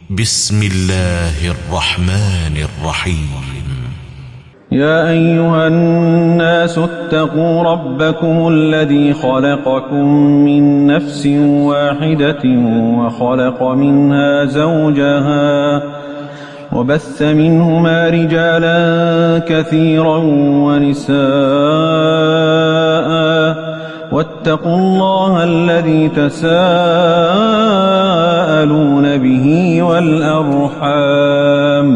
بسم الله الرحمن الرحيم. يا أيها الناس اتقوا ربكم الذي خلقكم من نفس واحدة وخلق منها زوجها وبث منهما رجالا كثيرا ونساء واتقوا الله الذي تساءلون به والأرحام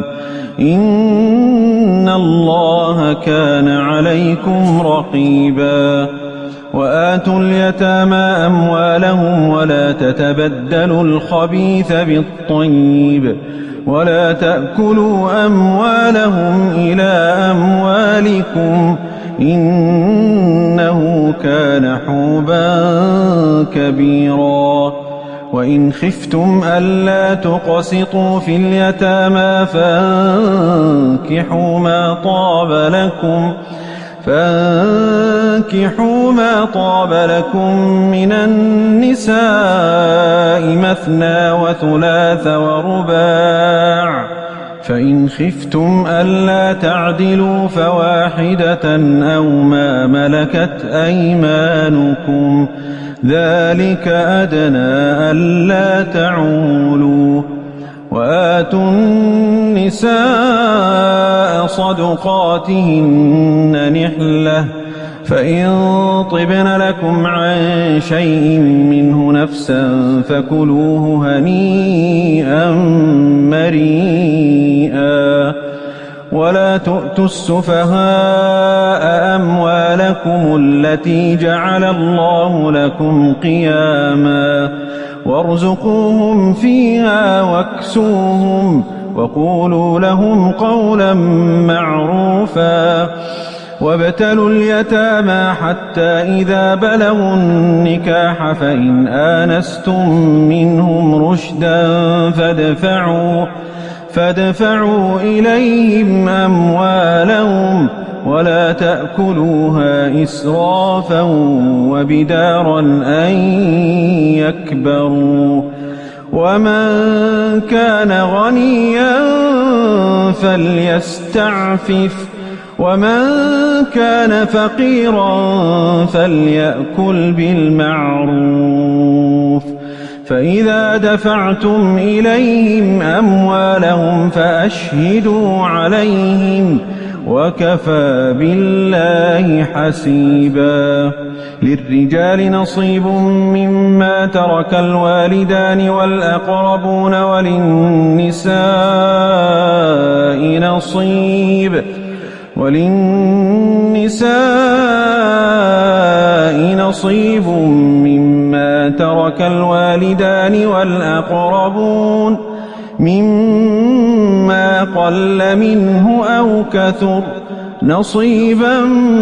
إن الله كان عليكم رقيبا. وآتوا اليتامى أموالهم ولا تتبدلوا الخبيث بالطيب ولا تأكلوا أموالهم إلى أموالكم إنه كان حوبا كبيرا. وإن خفتم ألا تقسطوا في اليتامى فانكحوا ما طاب لكم من النساء مثنى وثلاث ورباع، فإن خفتم ألا تعدلوا فواحدة أو ما ملكت أيمانكم ذلك أدنى ألا تعولوا. وآتوا النساء صدقاتهن نحلة فإن طبن لكم عن شيء منه نفسا فكلوه هنيئا مريئا. ولا تؤتوا السفهاء أموالكم التي جعل الله لكم قياما وارزقوهم فيها واكسوهم وقولوا لهم قولا معروفا. وابتلوا اليتامى حتى إذا بلغوا النكاح فإن آنستم منهم رشدا فادفعوا إليهم أموالهم ولا تأكلوها إسرافا وبدارا أن يكبروا. ومن كان غنيا فليستعفف ومن كان فقيرا فليأكل بالمعروف. فإذا دفعتم إليهم أموالهم فأشهدوا عليهم وكفى بالله حسيبا. للرجال نصيب مما ترك الوالدان والأقربون وللنساء نصيب مما ترك الوالدان والأقربون مما قل منه أو كثر نصيبا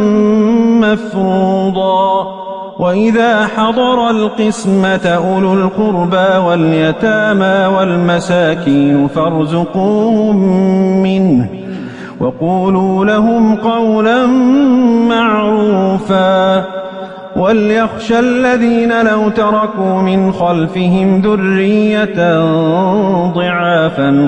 مفروضا. وإذا حضر القسمة أولو القربى واليتامى والمساكين فارزقوهم منه وقولوا لهم قولا معروفا. وليخشى الذين لو تركوا من خلفهم ذرية ضعافا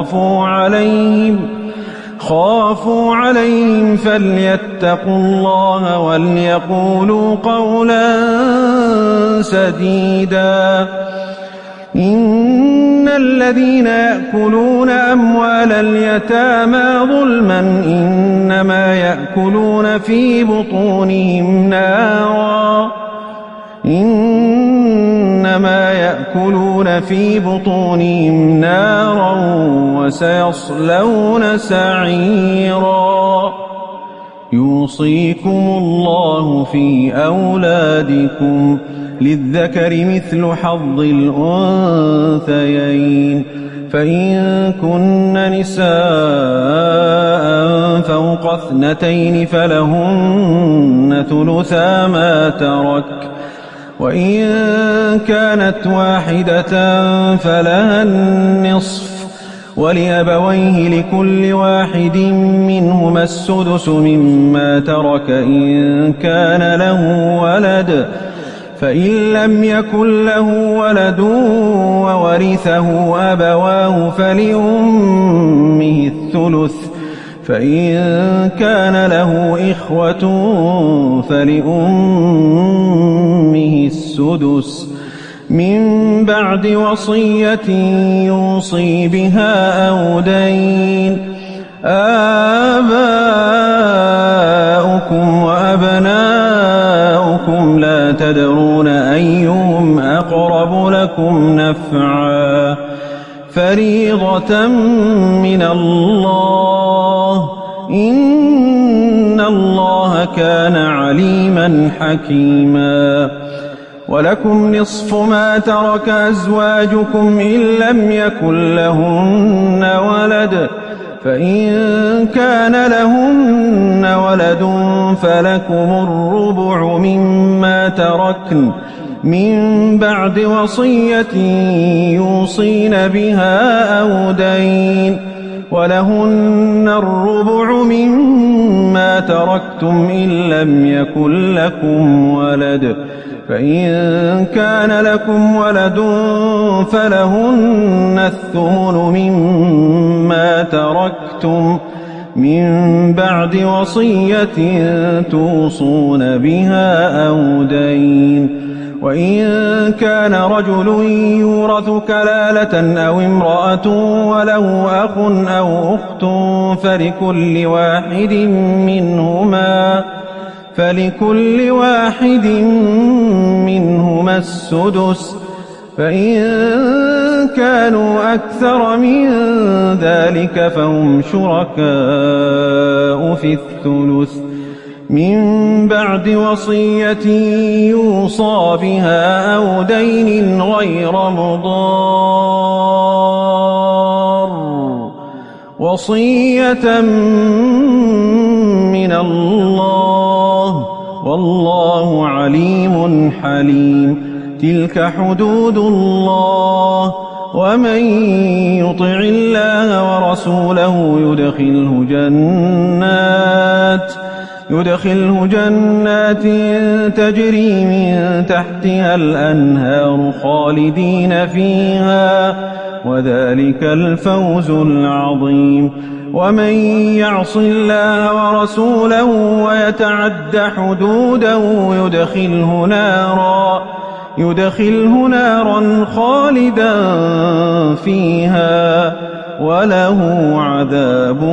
خافوا عليهم فليتقوا الله وليقولوا قولا سديدا. إن الذين يأكلون أموال اليتامى ظلما إنما يأكلون في بطونهم نارا وسيصلون سعيرا. يوصيكم الله في أولادكم للذكر مثل حظ الأنثيين. فإن كن نساء فوق 2 فلهن ثلثا ما ترك وإن كانت واحدة فلها النصف ولأبويه لكل واحد منهما السدس مما ترك إن كان له ولد فإن لم يكن له ولد وورثه أبواه فلأمه الثلث، فإن كان له إخوة فلأمه السدس، من بعد وصية يوصي بها أو دين. آباؤكم وأبناؤكم لا تدرون أيهم أقرب لكم نفعا، فريضة من الله، إن الله كان عليما حكيما. ولكم نصف ما ترك أزواجكم إن لم يكن لهن ولد، فإن كان لهن ولد فلكم الربع مما تركن من بعد وصية يوصين بها أو دين، ولهن الربع مما تركتم إن لم يكن لكم ولد، فإن كان لكم ولد فلهن الثمن مما تركتم من بعد وصية توصون بها أو دين. وإن كان رجل يورث كلالة أو امرأة وله أخ أو أخت فلكل واحد منهما السدس، فإن كانوا أكثر من ذلك فهم شركاء في الثلث، من بعد وصية يوصى بها أو دين غير مضار، وصية من الله، والله عليم حليم. تلك حدود الله، ومن يطع الله ورسوله يدخله جنات تجري من تحتها الأنهار خالدين فيها، وذلك الفوز العظيم. ومن يعص الله ورسوله ويتعد حدوده يدخله نارا خالدا فيها وله عذاب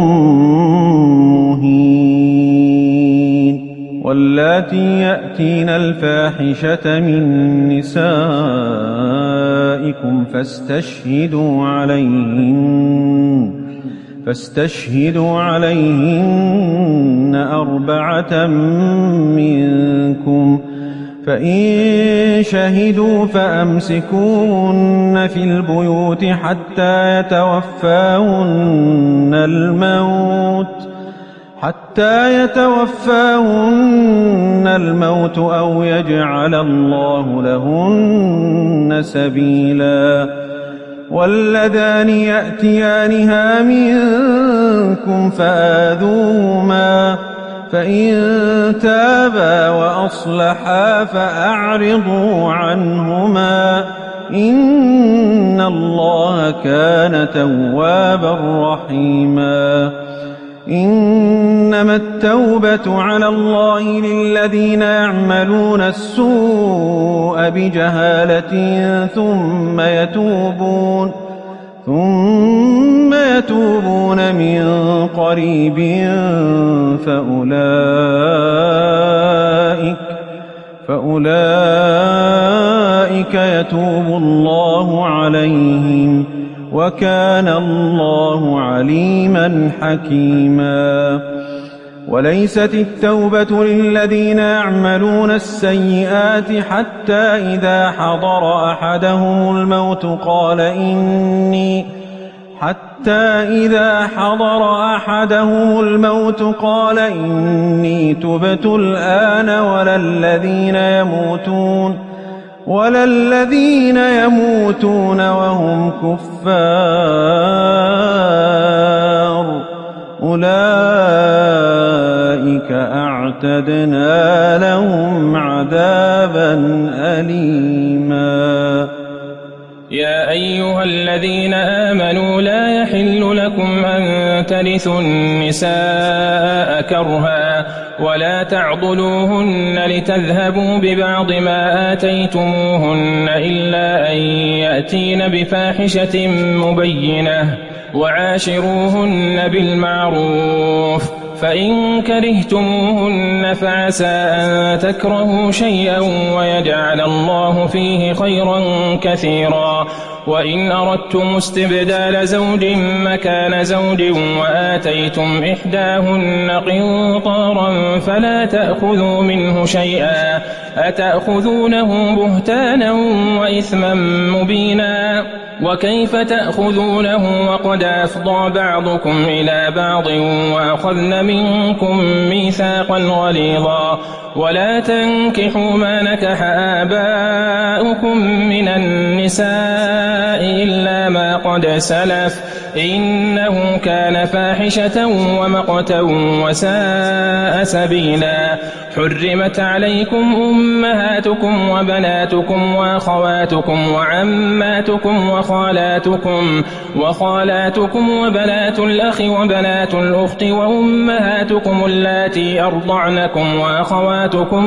مهين. واللاتي يأتين الفاحشة من نسائكم فاستشهدوا عليهن 4 منكم، فإن شهدوا فأمسكوهن في البيوت حتى يتوفاهن الموت أو يجعل الله لهن سبيلا. واللذان يأتيانها منكم فآذوهما، فإن تابا وأصلحا فأعرضوا عنهما، إن الله كان توابا رحيما. إنما التوبة على الله للذين يعملون السوء بجهالة ثم يتوبون من قريب فأولئك يتوب الله عليهم، وكان الله عليما حكيما. وليست التوبة للذين يعملون السيئات حتى إذا حضر أحدهم الموت قال إني تبت الآن، ولا الذين يموتون وهم كفار، أولئك أعتدنا لهم عذابا قالوا لا يحل لكم أن ترثوا النساء كرها ولا تعضلوهن لتذهبوا ببعض ما آتيتموهن إلا أن يأتين بفاحشة مبينة وعاشروهن بالمعروف فإن كرهتموهن فعسى أن تكرهوا شيئا ويجعل الله فيه خيرا كثيرا وإن أردتم استبدال زوج مكان زوج وآتيتم إحداهن قنطارا فلا تأخذوا منه شيئا أتأخذونه بهتانا وإثما مبينا وكيف تأخذونه وقد أفضى بعضكم إلى بعض وأخذن منكم ميثاقا غليظا ولا تنكحوا ما نكح آباؤكم من النساء إلا ما قد سلف إنه كان فاحشة ومقتا وساء سبيلا حرمت عليكم أمهاتكم وبناتكم وأخواتكم وعماتكم وخالاتكم وبنات الأخ وبنات الأخت وأمهاتكم اللاتي أرضعنكم وأخواتكم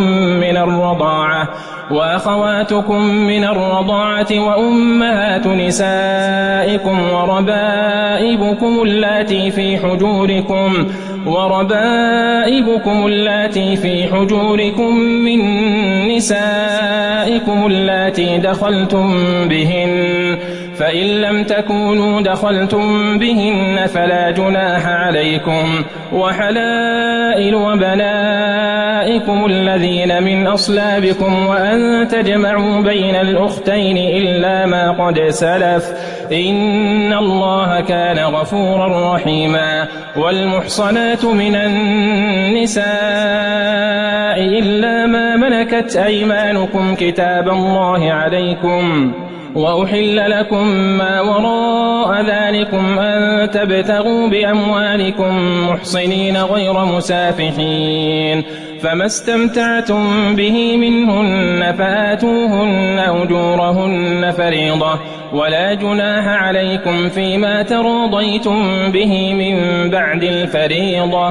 من الرضاعة وأمهات نسائكم وربائبكم اللاتي في حجوركم من نسائكم اللاتي دخلتم بهن فإن لم تكونوا دخلتم بهن فلا جناح عليكم وحلائل وبنائكم الذين من أصلابكم وأن تجمعوا بين الأختين إلا ما قد سلف إن الله كان غفورا رحيما والمحصنات من النساء إلا ما ملكت أيمانكم كتاب الله عليكم وأحل لكم ما وراء ذلكم أن تبتغوا بأموالكم محصنين غير مسافحين فما استمتعتم به منهن فآتوهن أجورهن فريضة ولا جناح عليكم فيما تراضيتم به من بعد الفريضة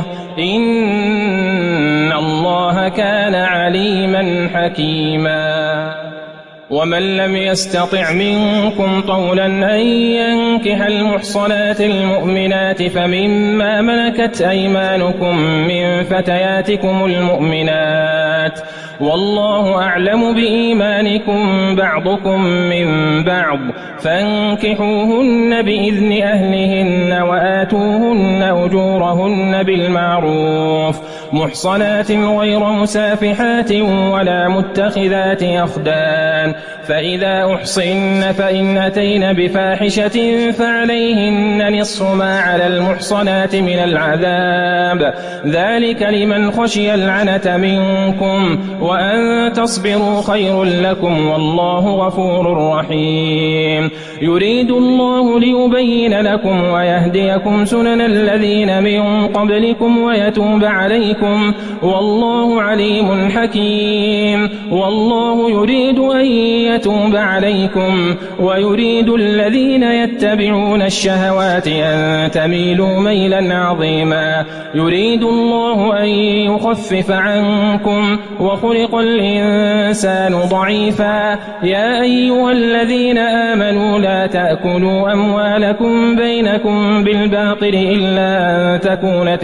إن الله كان عليما حكيما ومن لم يستطع منكم طولا أن ينكح المحصنات المؤمنات فمما ملكت أيمانكم من فتياتكم المؤمنات والله أعلم بإيمانكم بعضكم من بعض فانكحوهن بإذن أهلهن وآتوهن أجورهن بالمعروف محصنات غير مسافحات ولا متخذات أخدان فإذا أحصن فإن أتين بفاحشة فعليهن نصف ما على المحصنات من العذاب ذلك لمن خشي العنة منكم وأن تصبروا خير لكم والله غفور رحيم يريد الله ليبين لكم ويهديكم سنن الذين من قبلكم ويتوب عليكم والله عليم حكيم والله يريد أن يتوب عليكم ويريد الذين يتبعون الشهوات أن تميلوا ميلا عظيما يريد الله أن يخفف عنكم وخلق الإنسان ضعيفا يا أيها الذين آمنوا لا تأكلوا أموالكم بينكم بالباطل إلا أن تكون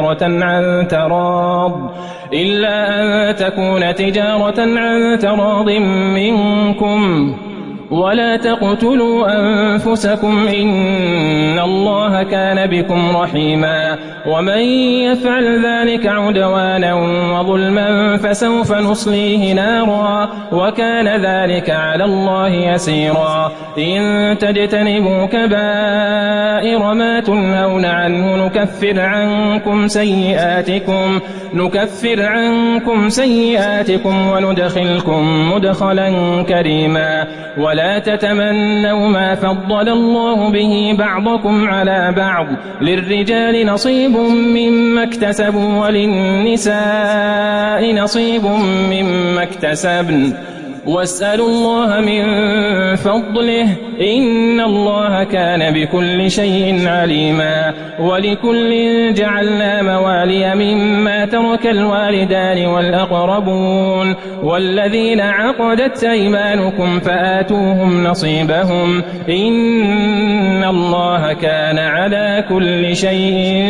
تجارة عن تراض منكم ولا تقتلوا أنفسكم إن الله كان بكم رحيما ومن يفعل ذلك عدوانا وظلما فسوف نصليه نارا وكان ذلك على الله يسيرا إن تجتنبوا كبائر ما تنهون عنه نكفر عنكم سيئاتكم وندخلكم مدخلا كريما ولا تتمنوا ما فضل الله به بعضكم على بعض للرجال نصيب مما اكتسبوا وللنساء نصيب مما اكتسبن واسألوا الله من فضله إن الله كان بكل شيء عليما. ولكل جعلنا موالي مما ترك الوالدان والأقربون والذين عقدت أيمانكم فآتوهم نصيبهم إن الله كان على كل شيء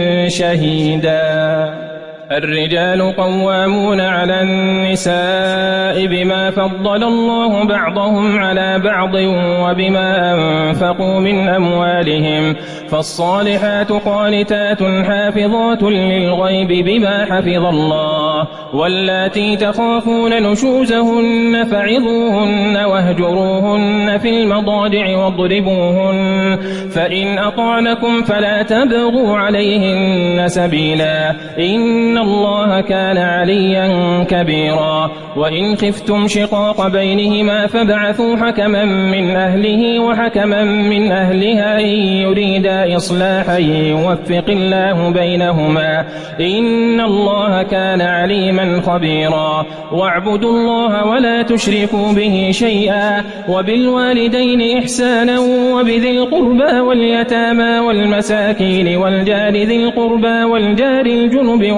شهيدا. الرجال قوامون على النساء بما فضل الله بعضهم على بعض وبما أنفقوا من أموالهم فالصالحات قانتات حافظات للغيب بما حفظ الله واللاتي تخافون نشوزهن فعظوهن واهجروهن في المضاجع واضربوهن فإن أطعنكم فلا تبغوا عليهن سبيلا إن الله كان عليا كبيرا. وإن خفتم شقاق بينهما فابعثوا حكما من أهله وحكما من أهلها إن يريدا إصلاحا يوفق الله بينهما إن الله كان عليما خبيرا. واعبدوا الله ولا تشركوا به شيئا وبالوالدين إحسانا وبذي القربى واليتامى والمساكين والجار ذي القربى والجار الجنب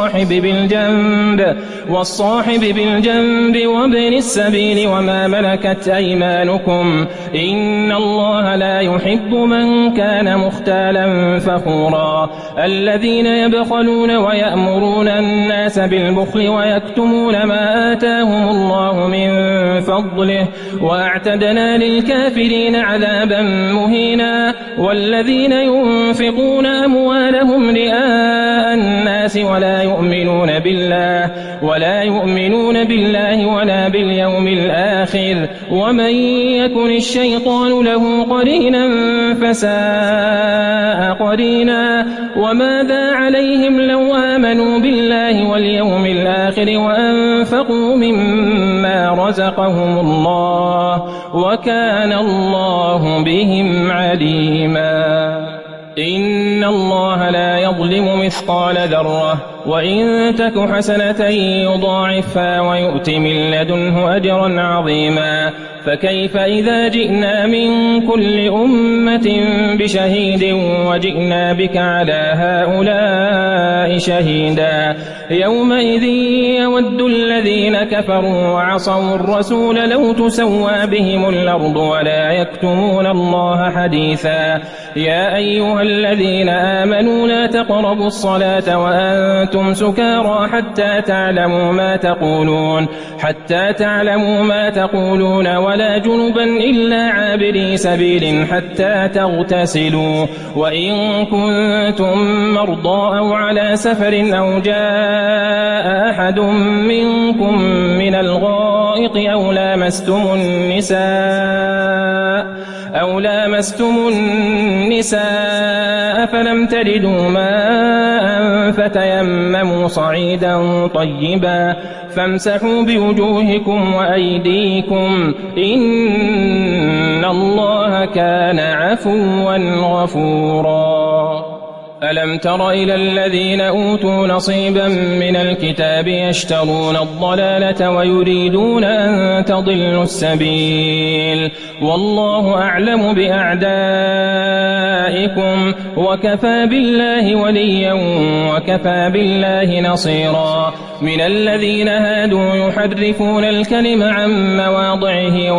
والصاحب بالجنب وابن السبيل وما ملكت أيمانكم إن الله لا يحب من كان مختالا فخورا. الذين يبخلون ويأمرون الناس بالبخل ويكتمون ما آتاهم الله من فضله وأعتدنا للكافرين عذابا مهينا. والذين ينفقون أموالهم رئاء الناس ولا يؤمنون بالله ولا باليوم الآخر ومن يكن الشيطان له قرينا فساء قرينا. وماذا عليهم لو آمنوا بالله واليوم الآخر وأنفقوا مما رزقهم الله وكان الله بهم عليما. إن الله لا يظلم مثقال ذرة وإن تك حسنة يضاعفها ويؤت من لدنه أجرا عظيما. فكيف إذا جئنا من كل أمة بشهيد وجئنا بك على هؤلاء شهيدا يومئذ يود الذين كفروا وعصوا الرسول لو تسوى بهم الأرض ولا يكتمون الله حديثا. يا أيها الذين آمنوا لا تقربوا الصلاة وأنتم سكارى حتى تعلموا ما تقولون ولا جنبا إلا عابري سبيل حتى تغتسلوا. وإن كنتم مرضى أو على سفر أو جاء أحد منكم من الغائط أو لامستم النساء فلم تجدوا ماء فتيمموا صعيدا طيبا فامسحوا بوجوهكم وأيديكم إن الله كان عفوا غفورا. ألم تر إلى الذين أوتوا نصيبا من الكتاب يشترون الضلالة ويريدون أن تضلوا السبيل والله أعلم بأعدائكم وكفى بالله وليا وكفى بالله نصيرا. من الذين هادوا يحرفون الكلم عن مواضعه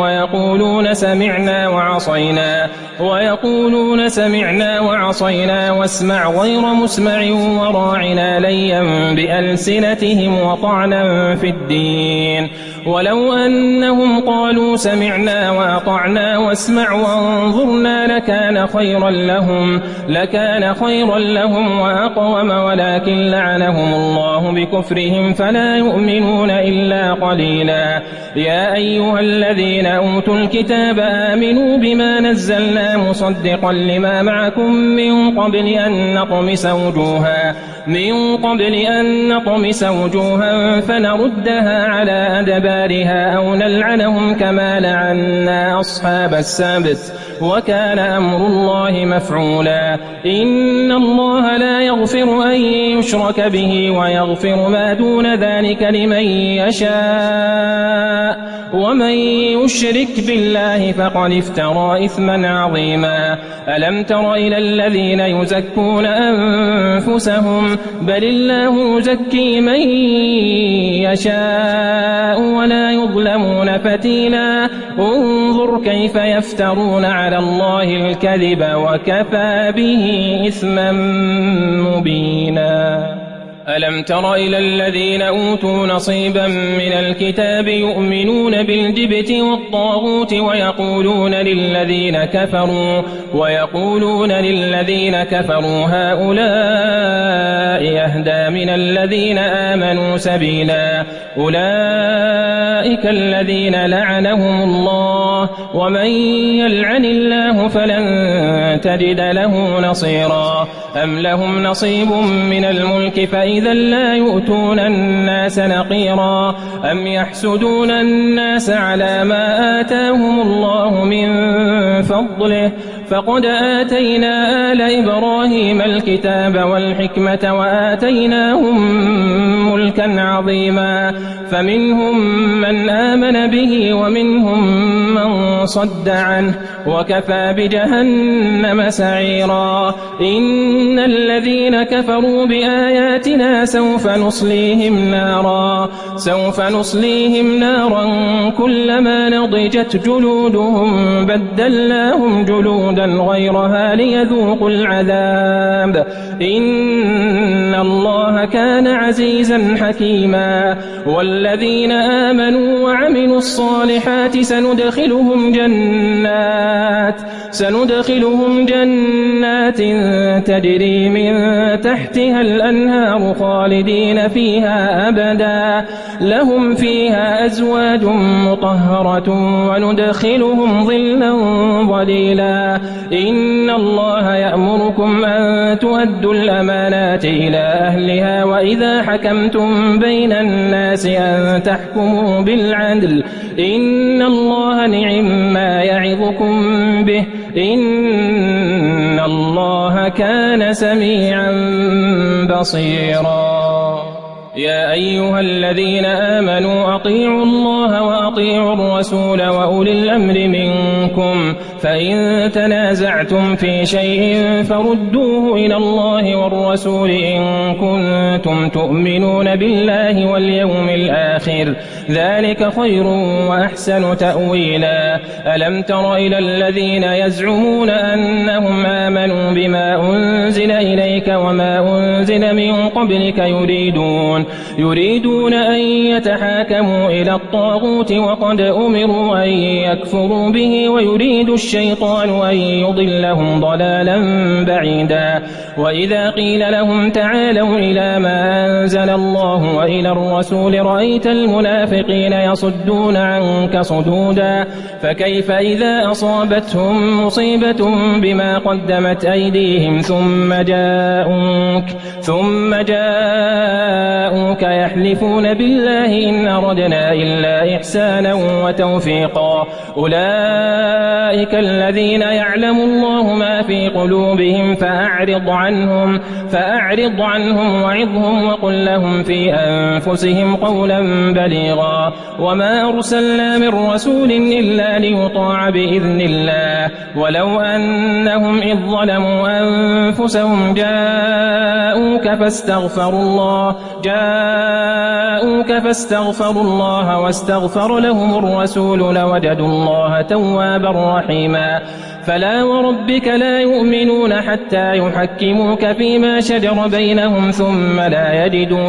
ويقولون سمعنا وعصينا واسمع غير مسمع وراعنا ليا بألسنتهم وطعنا في الدين. ولو أنهم قالوا سمعنا وأطعنا واسمع وانظرنا لكان خيرا لهم وأقوم ولكن لعنهم الله بكفرهم فلا يؤمنون إلا قليلا. يا أيها الذين أوتوا الكتاب آمنوا بما نزلنا مصدقا لما معكم من قبل أن نطمس وجوها فنردها على أدبارها أو نلعنهم كما لعنا أصحاب السبت وكان أمر الله مفعولا. إن الله لا يغفر أن يشرك به ويغفر ما دون ذلك لمن يشاء ومن يشرك بالله فقد افترى إثما عظيما. ألم تر إلى الذين يزكون أنفسهم بل الله يزكي من يشاء ولا يظلمون فتيلا. انظر كيف يفترون على الله الكذب وكفى به إثما مبينا. ألم تر إلى الذين أوتوا نصيبا من الكتاب يؤمنون بالجبت والطاغوت ويقولون للذين كفروا هؤلاء أهدى من الذين آمنوا سبيلا. أولئك الذين لعنهم الله ومن يلعن الله فلن تجد له نصيرا. أم لهم نصيب من الملك فإذا لا يؤتون الناس نقيرا. أم يحسدون الناس على ما آتاهم الله من فضله فقد آتينا آل إبراهيم الكتاب والحكمة وآتيناهم ملكا عظيما. فمنهم من آمن به ومنهم من صد عنه وكفى بجهنم سعيرا. إن الذين كفروا بآياتنا سوف نصليهم نارا كلما نضجت جلودهم بدلناهم جلودا غيرها ليذوقوا العذاب. إن الله كان عزيزا حكيما. والذين آمنوا وعملوا الصالحات سندخلهم جنات تجري من تحتها الأنهار خالدين فيها أبدا. لهم فيها أزواج مطهرة وندخلهم ظلا ظليلا. إن الله يأمركم أن تؤدوا الأمانات إلى أهلها وإذا حكمتم بين الناس أن تحكموا بالعدل. إن الله نعم ما يعظكم به إن الله كان سميعا بصيرا. يا أيها الذين آمنوا أطيعوا الله وأطيعوا الرسول وأولي الأمر منكم فإن تنازعتم في شيء فردوه إلى الله والرسول إن كنتم تؤمنون بالله واليوم الآخر ذلك خير وأحسن تأويلا. ألم تر إلى الذين يزعمون أنهم آمنوا بما أنزل إليك وما أنزل من قبلك يريدون أن يتحاكموا إلى الطاغوت وقد أمروا أن يكفروا به ويريد الشيطان أن يضلهم ضلالا بعيدا. وإذا قيل لهم تعالوا إلى ما أنزل الله وإلى الرسول رأيت المنافقين يصدون عنك صدودا. فكيف إذا أصابتهم مصيبة بما قدمت أيديهم ثم جاءوك يحلفون بالله إن أردنا إلا إحسانا وتوفيقا. أولئك الذين يعلم الله ما في قلوبهم فأعرض عنهم وعظهم وقل لهم في أنفسهم قولا بليغا. وما أرسلنا من رسول إلا ليطاع بإذن الله ولو أنهم إذ ظلموا أنفسهم جاءوك فاستغفروا الله واستغفر لهم الرسول لوجدوا الله توابا رحيما. فلا وربك لا يؤمنون حتى يحكموك فيما شجر بينهم ثم لا يجدوا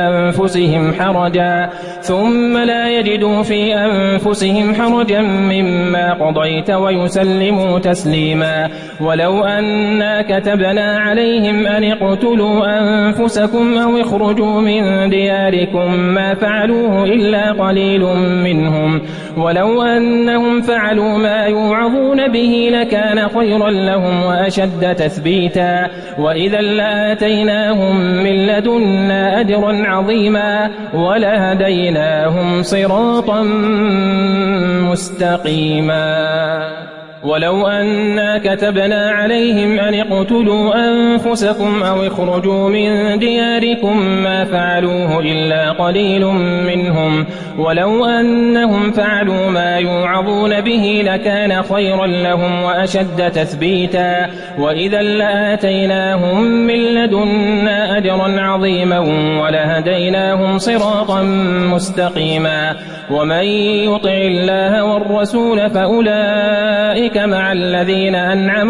في أنفسهم حرجا مما قضيت ويسلموا تسليما. ولو أنا كتبنا عليهم أن اقتلوا أنفسكم أو اخرجوا من دياركم ما فعلوه إلا قليل منهم ولو أنهم فعلوا ما يوعظون به لكان خيرا لهم وأشد تثبيتا. وإذا لآتيناهم من لدنا أجرا عظيما ولهديناهم صراطا مستقيما. ولو أنا كتبنا عليهم أن اقتلوا أنفسكم أو اخرجوا من دياركم ما فعلوه إلا قليل منهم ولو أنهم فعلوا ما يوعظون به لكان خيرا لهم وأشد تثبيتا وإذا لآتيناهم من لدنا أجرا عظيما ولهديناهم صراطا مستقيما ومن يطع الله والرسول فأولئك مع الذين أنعم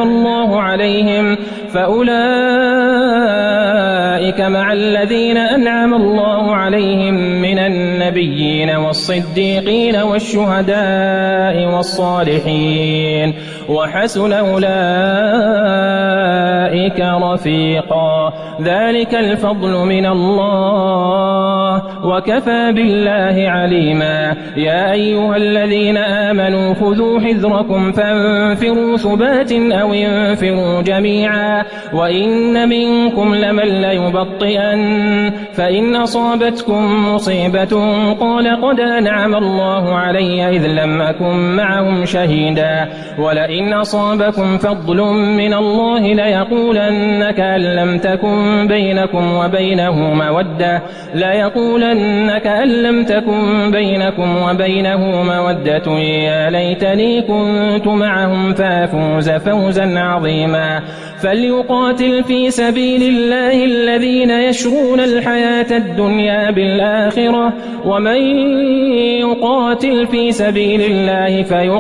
الله عليهم من النبيين والصديقين والشهداء والصالحين وحسن أولئك رفيقا ذلك الفضل من الله وكفى بالله عليما يا أيها الذين آمنوا خذوا حذركم فانفروا ثبات أو انفروا جميعا وإن منكم لمن ليبطئن فإن أصابتكم مصيبة قال قد أنعم الله علي إذ لم أكن معهم شهيدا ولئن أصابكم فضل من الله ليقولن كأن لم تكن بينكم وبينه مودة يا ليتني كنت معهم فافوز فوزا عظيما فليقاتل في سبيل الله الذين يشرون الحياة الدنيا بالآخرة ومن يقاتل في سبيل الله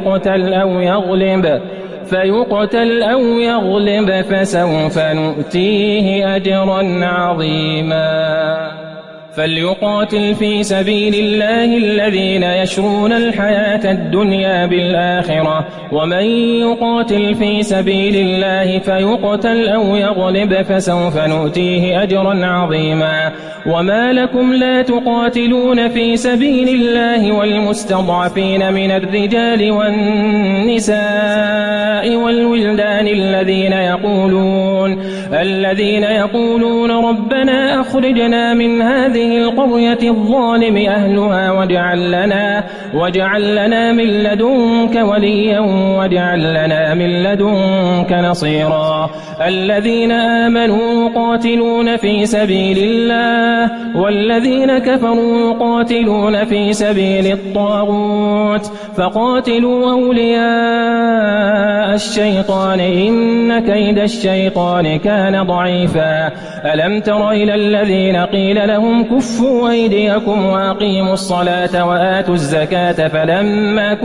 فيقتل أو يغلب فسوف نؤتيه أجرا عظيما فليقاتل في سبيل الله الذين يشرون الحياة الدنيا بالآخرة ومن يقاتل في سبيل الله فيقتل أو يغلب فسوف نؤتيه أجرا عظيما وما لكم لا تقاتلون في سبيل الله والمستضعفين من الرجال والنساء والولدان الذين يقولون ربنا أخرجنا من هذه القرية الظالم أهلها واجعل لنا من لدنك وليا واجعل لنا من لدنك نصيرا الذين آمنوا يقاتلون في سبيل الله والذين كفروا يقاتلون في سبيل الطاغوت فقاتلوا أولياء الشيطان إن كيد الشيطان كان ضعيفا ألم تر إلى الذين قيل لهم كفوا أيديكم وأقيموا الصلاة وآتوا الزكاة فلما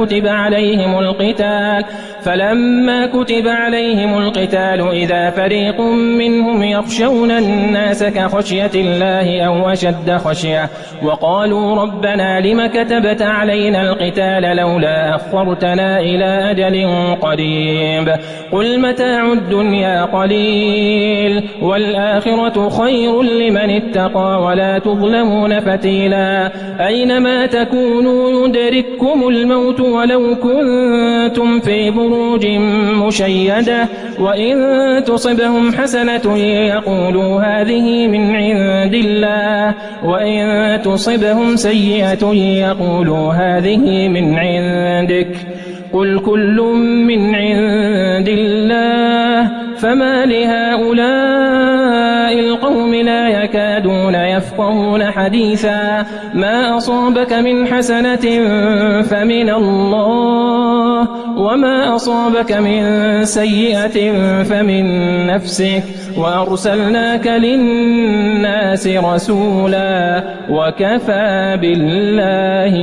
كتب عليهم القتال إذا فريق منهم يخشون الناس كخشية الله أو أشد خشية وقالوا ربنا لم كتبت علينا القتال لولا أخرتنا إلى أجل قريب قل متاع الدنيا قليل والآخرة خير لمن اتقى ولا تظلمون فتيلا أينما تكونوا يدرككم الموت ولو كنتم في بروج مشيدة وإن تصبهم حسنة يقولوا هذه من عند الله وإن تصبهم سيئة يقولوا هذه من عندك قل كل من عند الله فما لهؤلاء القوم لا يكادون يفقهون حديثا ما أصابك من حسنة فمن الله وما أصابك من سيئة فمن نفسك وأرسلناك للناس رسولا وكفى بالله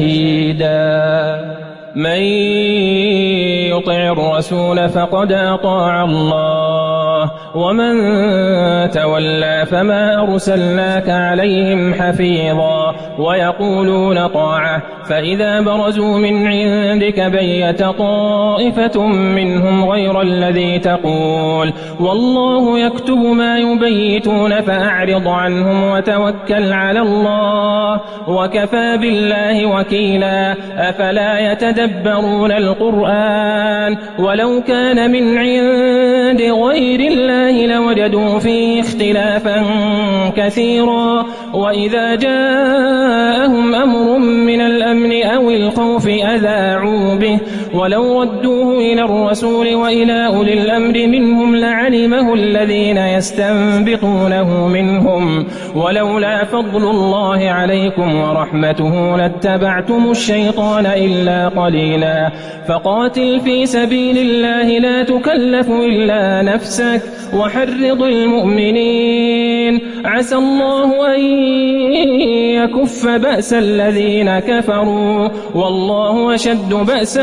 شهيدا من يطع الرسول فقد أطاع الله ومن تولى فما أرسلناك عليهم حفيظا ويقولون طاعة فإذا برزوا من عندك بيت طائفة منهم غير الذي تقول والله يكتب ما يبيتون فأعرض عنهم وتوكل على الله وكفى بالله وكيلا أفلا يتدبرون القرآن ولو كان من عند غير الله الله لوجدوا فيه اختلافا كثيرا. وإذا جاءهم أمر من الأمن أو الخوف أذاعوا به ولو ردوه إلى الرسول وإلى أولي الأمر منهم لعلمه الذين يستنبطونه منهم ولولا فضل الله عليكم ورحمته لاتبعتم الشيطان إلا قليلا. فقاتل في سبيل الله لا تكلف إلا نفسك وحرض المؤمنين عسى الله أن يكف بأس الذين كفروا والله أشد بأسا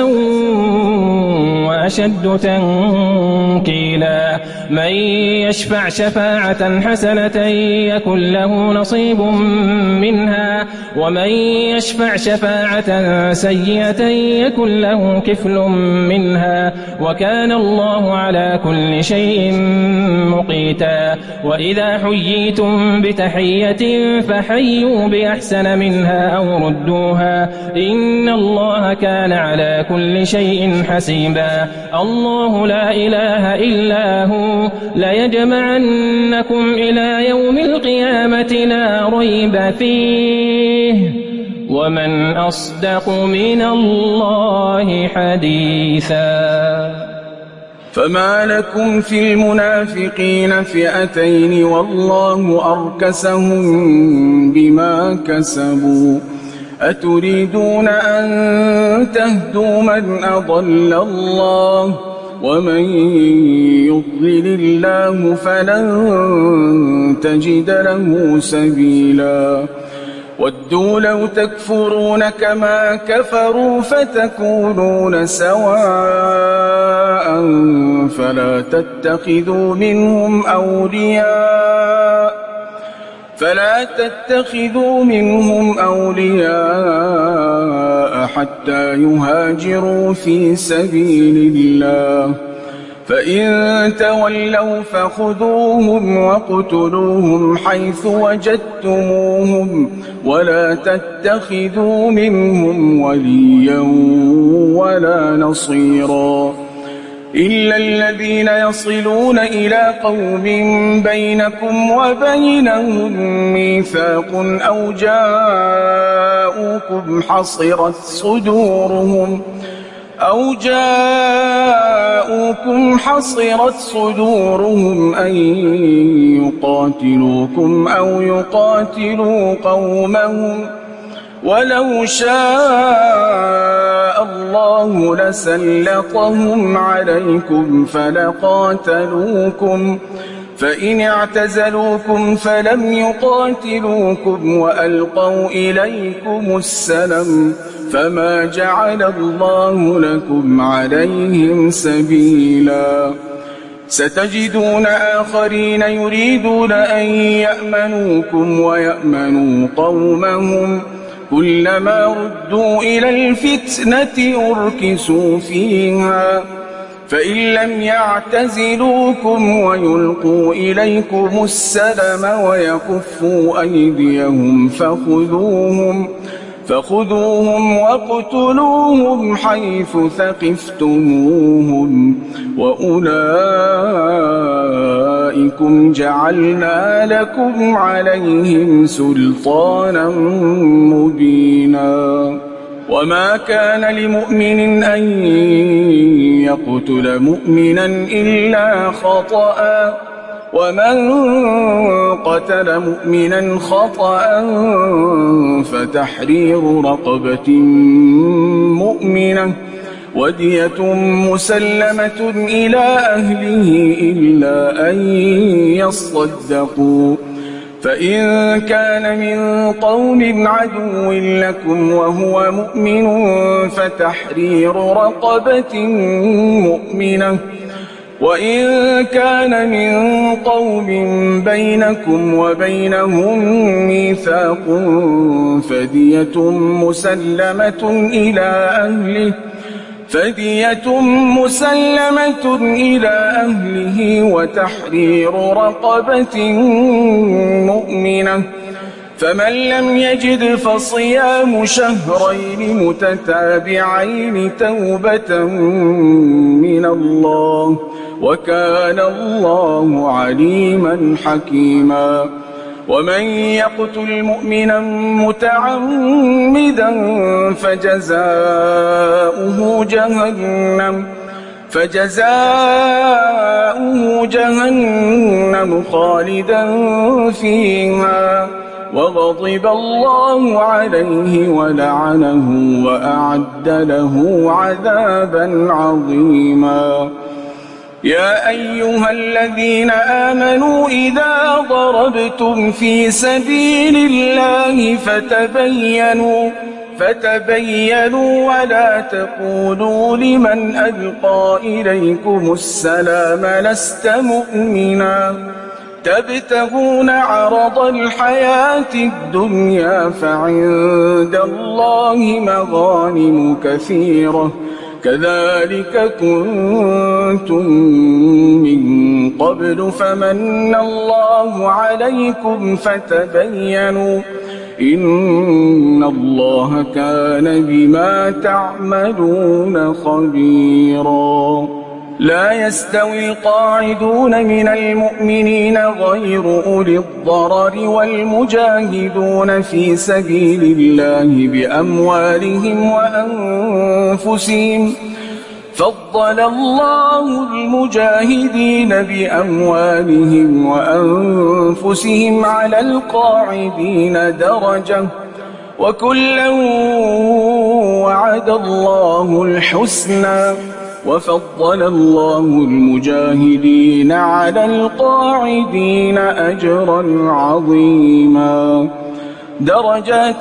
وأشد تنكيلا. من يشفع شفاعة حسنة يكن له نصيب منها ومن يشفع شفاعة سيئة يكن له كفل منها وكان الله على كل شيء مقيتا. وإذا حييتم بتحية فحيوا بأحسن منها أو ردوها إن الله كان على كل شيء حسيبا. الله لا إله إلا هو ليجمعنكم إلى يوم القيامة لا ريب فيه ومن أصدق من الله حديثا. فما لكم في المنافقين فئتين والله أركسهم بما كسبوا أتريدون أن تهدوا من أضل الله ومن يضلل الله فلن تجد له سبيلا. ودوا لو تكفرون كما كفروا فتكونون سواء فلا تتخذوا منهم أولياء حتى يهاجروا في سبيل الله فإن تولوا فخذوهم واقتلوهم حيث وجدتموهم ولا تتخذوا منهم وليا ولا نصيرا إلا الذين يصلون إلى قوم بينكم وبينهم ميثاق أو جاءوكم حصرت صدورهم أن يقاتلوكم أو يقاتلوا قومهم ولو شاء الله لسلطهم عليكم فلقاتلوكم فإن اعتزلوكم فلم يقاتلوكم وألقوا إليكم السلم فما جعل الله لكم عليهم سبيلا. ستجدون آخرين يريدون أن يأمنوكم ويأمنوا قومهم كلما ردوا إلى الفتنة أركسوا فيها فإن لم يعتزلوكم ويلقوا إليكم السلم ويكفوا أيديهم فخذوهم واقتلوهم حيث ثقفتموهم وأولئكم جعلنا لكم عليهم سلطانا مبينا. وما كان لمؤمن أن يقتل مؤمنا إلا خطأ ومن قتل مؤمنا خطأ فتحرير رقبة مؤمنة ودية مسلمة إلى أهله إلا أن يصدقوا فإن كان من قوم عدو لكم وهو مؤمن فتحرير رقبة مؤمنة وإن كان من قوم بينكم وبينهم ميثاق فدية مسلمة إلى أهله وتحرير رقبة مؤمنة فمن لم يجد فصيام شهرين متتابعين توبة من الله وكان الله عليما حكيما ومن يقتل مؤمنا متعمدا فجزاؤه جهنم خالدا فيها وغضب الله عليه ولعنه وأعد له عذابا عظيما يا أيها الذين آمنوا إذا ضربتم في سبيل الله فتبينوا ولا تقولوا لمن ألقى إليكم السلام لست مؤمنا تبتغون عرض الحياة الدنيا فعند الله مغانم كثيرة كذلك كنتم من قبل فمن الله عليكم فتبينوا إن الله كان بما تعملون خبيرا لا يستوي القاعدون من المؤمنين غير أولي الضرر والمجاهدون في سبيل الله بأموالهم وأنفسهم فضل الله المجاهدين بأموالهم وأنفسهم على القاعدين درجة وكلا وعد الله الحسنى وفضل الله المجاهدين على القاعدين أجرا عظيما درجات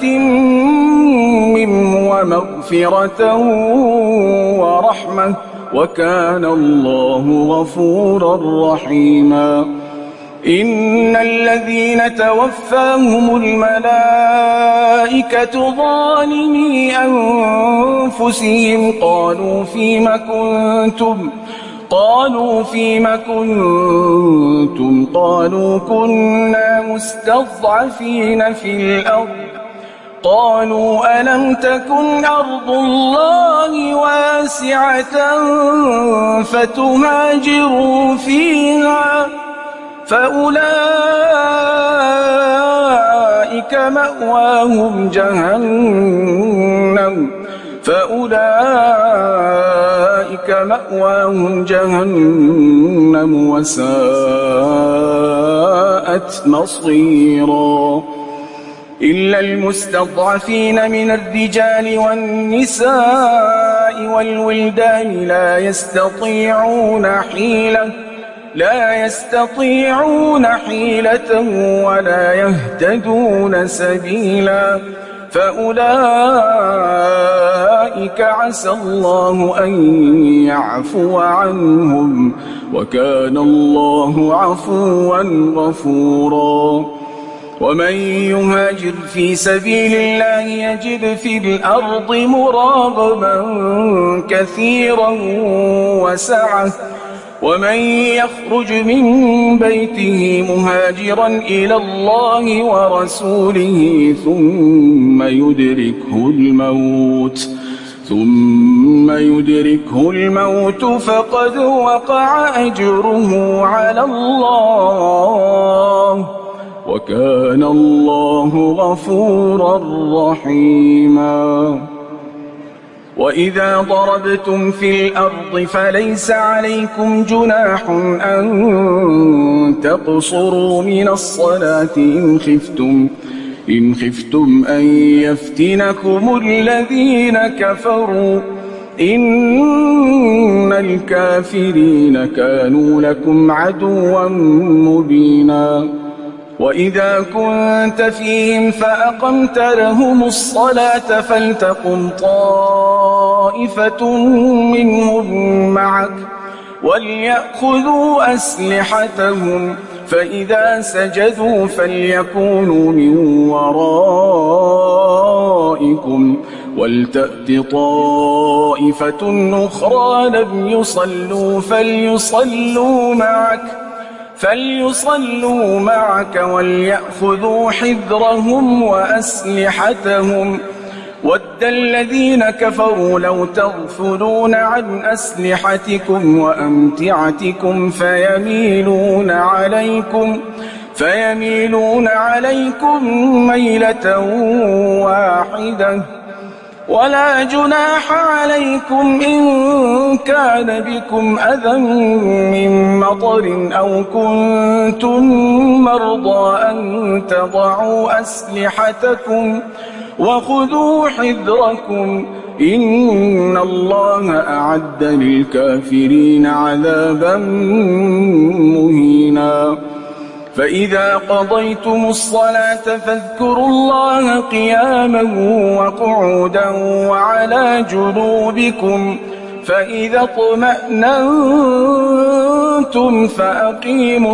منه ومغفرة ورحمة وكان الله غفورا رحيما إن الذين توفاهم الملائكة ظالمي أنفسهم قالوا فيم كنتم قالوا كنا مستضعفين في الأرض قالوا ألم تكن أرض الله واسعة فتهاجروا فيها فأولئك مأواهم جهنم وساءت مصيرا إلا المستضعفين من الرجال والنساء والولدان لا يستطيعون حيلة ولا يهتدون سبيلا فأولئك عسى الله أن يعفو عنهم وكان الله عفوا غفورا ومن يهاجر في سبيل الله يجد في الأرض مراغما كثيرا وسعة ومن يخرج من بيته مهاجرا إلى الله ورسوله ثم يدركه الموت فقد وقع أجره على الله وكان الله غفورا رحيما وإذا ضربتم في الأرض فليس عليكم جناح أن تقصروا من الصلاة إن خفتم أن يفتنكم الذين كفروا إن الكافرين كانوا لكم عدوا مبينا وإذا كنت فيهم فأقمت لهم الصلاة فلتقم طائفة منهم معك وليأخذوا أسلحتهم فإذا سجدوا فليكونوا من ورائكم ولتأت طائفة أخرى لم يصلوا فليصلوا معك فليصلوا معك وليأخذوا حذرهم وأسلحتهم ود الذين كفروا لو تغفلون عن أسلحتكم وأمتعتكم فيميلون عليكم ميلة واحدة ولا جناح عليكم إن كان بكم أذى من مطر أو كنتم مرضى أن تضعوا أسلحتكم وخذوا حذركم إن الله أعد للكافرين عذابا مهينا فإذا قضيتم الصلاة فاذكروا الله قياما وقعودا وعلى جنوبكم فإذا اطمأننتم فأقيموا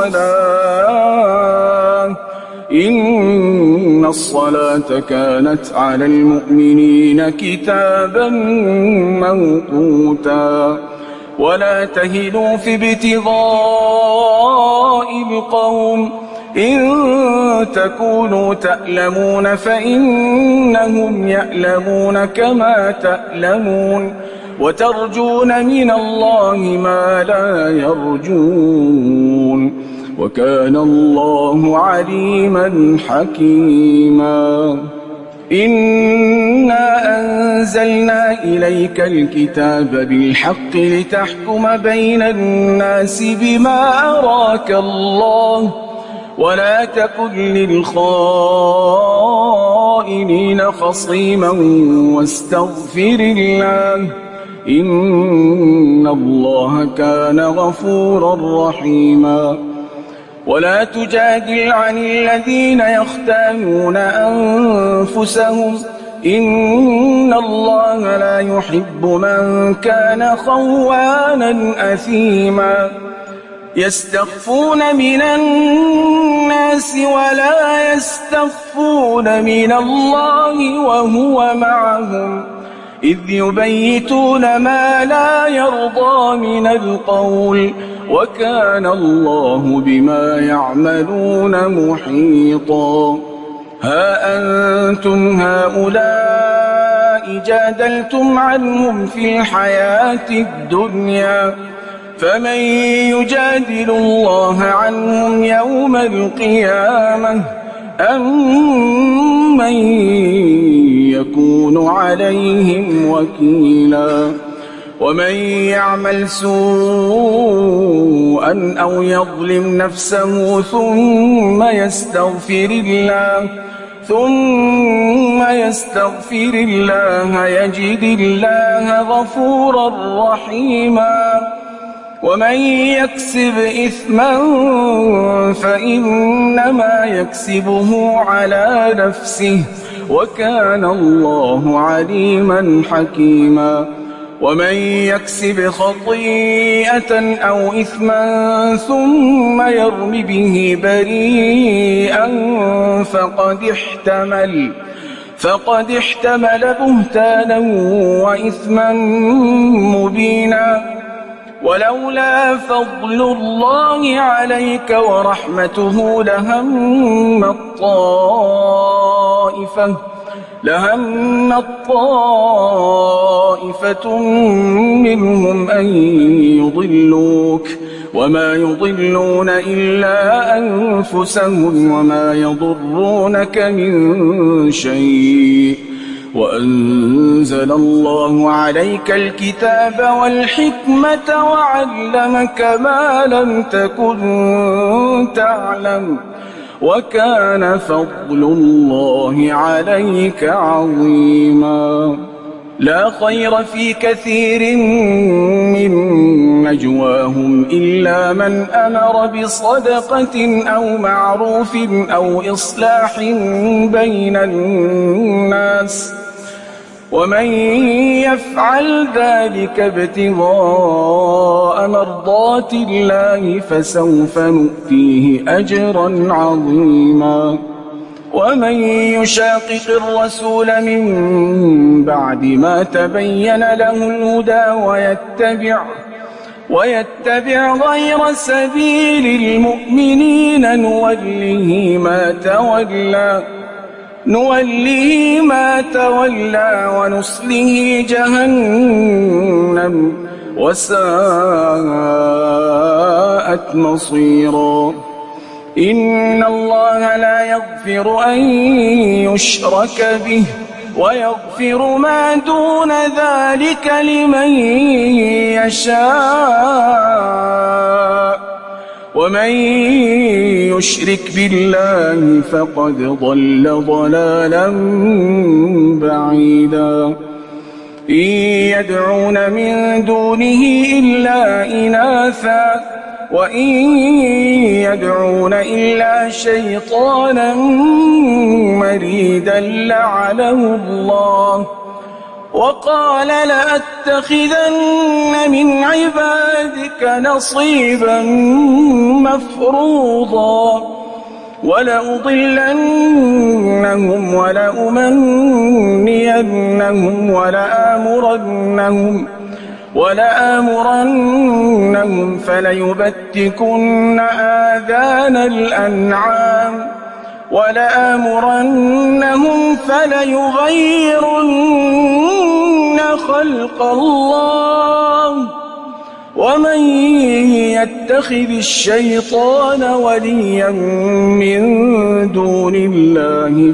الصلاة إن الصلاة كانت على المؤمنين كتابا موقوتا ولا تهنوا في ابتغاء القوم إن تكونوا تألمون فإنهم يألمون كما تألمون وترجون من الله ما لا يرجون وكان الله عليما حكيما إنا أنزلنا إليك الكتاب بالحق لتحكم بين الناس بما أراك الله ولا تكن للخائنين خصيما واستغفر الله إن الله كان غفورا رحيما ولا تجادل عن الذين يختانون أنفسهم إن الله لا يحب من كان خوانا أثيما يستخفون من الناس ولا يستخفون من الله وهو معهم إذ يبيتون ما لا يرضى من القول وكان الله بما يعملون محيطا ها أنتم هؤلاء جادلتم عنهم في الحياة الدنيا فمن يجادل الله عنهم يوم القيامة أم من يكون عليهم وكيلا ومن يعمل سوءا أو يظلم نفسه ثم يستغفر الله يجد الله غفورا رحيما ومن يكسب إثما فإنما يكسبه على نفسه وكان الله عليما حكيما ومن يكسب خطيئة أو إثما ثم يرم به بريئا فقد احتمل بهتانا وإثما مبينا ولولا فضل الله عليك ورحمته لهمت طائفة منهم أن يضلوك وما يضلون إلا أنفسهم وما يضرونك من شيء وأنزل الله عليك الكتاب والحكمة وعلمك ما لم تكن تعلم وكان فضل الله عليك عظيما لا خير في كثير من نجواهم إلا من أمر بصدقة أو معروف أو إصلاح بين الناس ومن يفعل ذلك ابتغاء مرضات الله فسوف نؤتيه أجرا عظيما ومن يشاقق الرسول من بعد ما تبين له الهدى ويتبع غير سبيل المؤمنين نوله ما تولى ونصله جهنم وساءت مصيرا. إن الله لا يغفر أن يشرك به ويغفر ما دون ذلك لمن يشاء، ومن يشرك بالله فقد ضل ضلالا بعيدا. إن يدعون من دونه إلا إناثا وإن يدعون إلا شيطانا مريدا لعنه الله، وقال لأتخذن من عبادك نصيبا مفروضا ولأضلنهم ولأمنينهم ولآمرنهم فليبتكن آذان الأنعام ولآمرنهم فليغيرن خلق الله. ومن يتخذ الشيطان وليا من دون الله